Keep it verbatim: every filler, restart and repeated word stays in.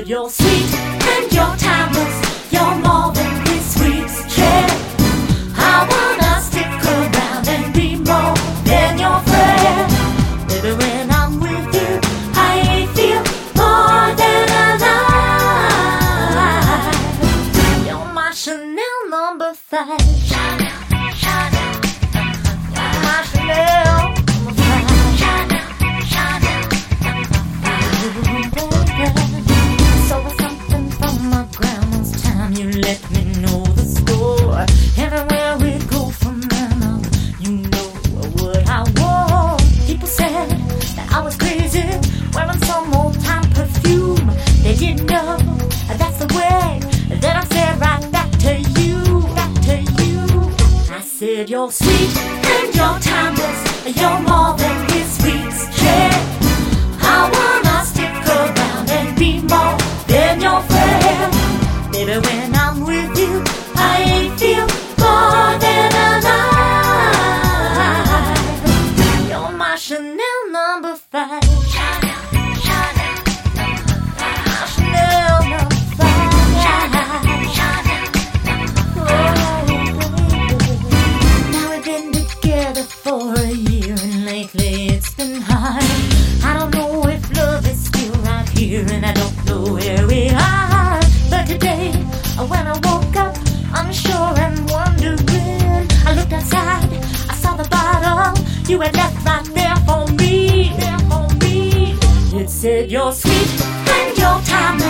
said you're sweet and you're timeless. You're more than this sweet's share. I wanna stick around and be more than your friend. Baby, when I'm with you, I feel more than alive. You're my Chanel number five. Chanel, Chanel, my Chanel number five. Chanel, Chanel, so it's something from my grandma's time. You let me know the score. Everywhere we go from now, you know what I want. People said that I was crazy, wearing some old time perfume. They didn't know that's the way that I said right back to you, back to you. I said you're sweet and you're timeless. You're more than this sweet's share. I wanna stick around and be more than your friend. Baby, when I'm with you, I feel more than alive. You're my Chanel number five. Chanel, Chanel, my Chanel number five. Chanel, Chanel, oh, baby. Now we've been together for a year and lately it's been hard. I don't know if love is still right here and I don't know where we are. But today, when I woke up, unsure and wondering, I looked outside, I saw the bottle you had left right there for me, there for me. It said you're sweet and you're timeless.